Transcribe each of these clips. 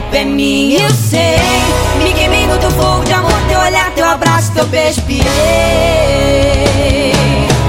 culpa é minha, eu sei. Me queimei no teu fogo de amor, teu olhar, teu abraço, teu beijo, pirei.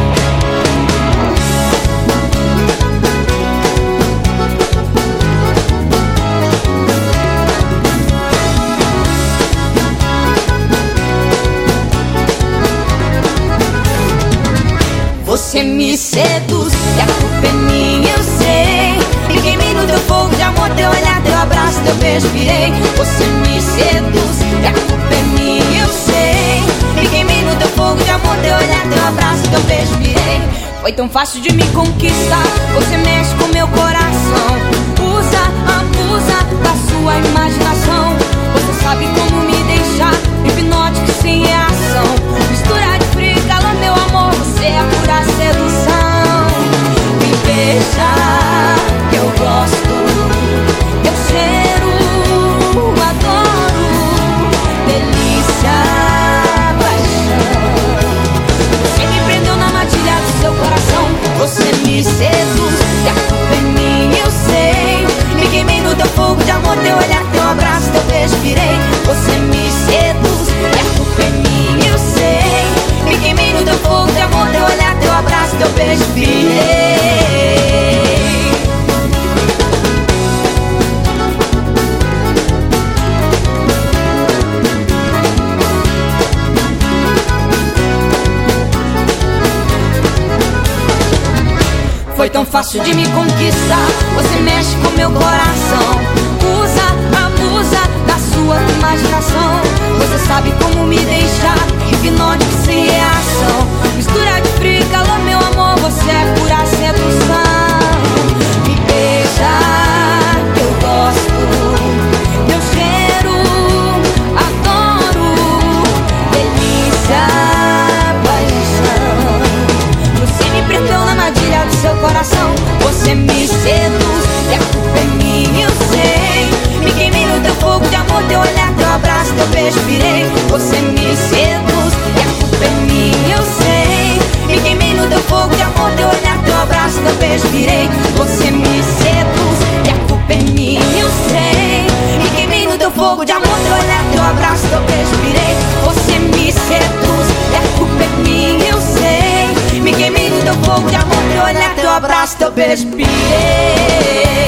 Você me seduz e a culpa é minha, eu sei. Me queimei no teu fogo de amor, teu olhar, teu abraço, teu beijo, pirei. Você me seduz e a culpa é minha, eu sei. Me queimei no teu fogo de amor, teu olhar, teu abraço, teu beijo, pirei. Foi tão fácil de me conquistar, você mexe com meu coração. Usa, abusa da sua imaginação. Você sabe como me deixar hipnótico sem reação. Mistura de frio e calor, meu amor, você é pura sedução. Me beija, que eu gosto, teu cheiro, adoro. Delícia, paixão. Você me prendeu na matilha do seu coração. Você me seduz e a culpa é minha, eu sei. Me queimei no teu fogo de amor, teu olhar, teu abraço, teu beijo, pirei. Você me seduz e a culpa é minha, eu sei. Me queimei no teu fogo de amor, teu olhar, teu abraço, teu beijo, pirei. Foi tão fácil de me conquistar, você mexe com meu coração. Usa, abusa da sua imaginação. Você sabe como me deixar hipnótico sem reação. Mistura de frio e calor, meu amor, você é pura sedução. Me beija, que eu gosto, teu cheiro, adoro. Delícia, paixão. Você me prendeu na armadilha do seu coração. Você me seduz e a culpa é minha, eu sei. Me queimei no teu fogo de amor, teu olhar, teu abraço, teu beijo, pirei. Você me seduz e a culpa é minha, eu sei. Me queimei no teu fogo de amor, teu olhar, teu abraço, teu beijo, pirei. Você me seduz e a culpa é minha, eu sei. Me queimei no teu fogo de amor, teu olhar, teu abraço, teu beijo, pirei. Você me seduz e a culpa é minha, eu sei. Me queimei no teu fogo de amor, teu olhar, teu abraço, teu beijo, pirei.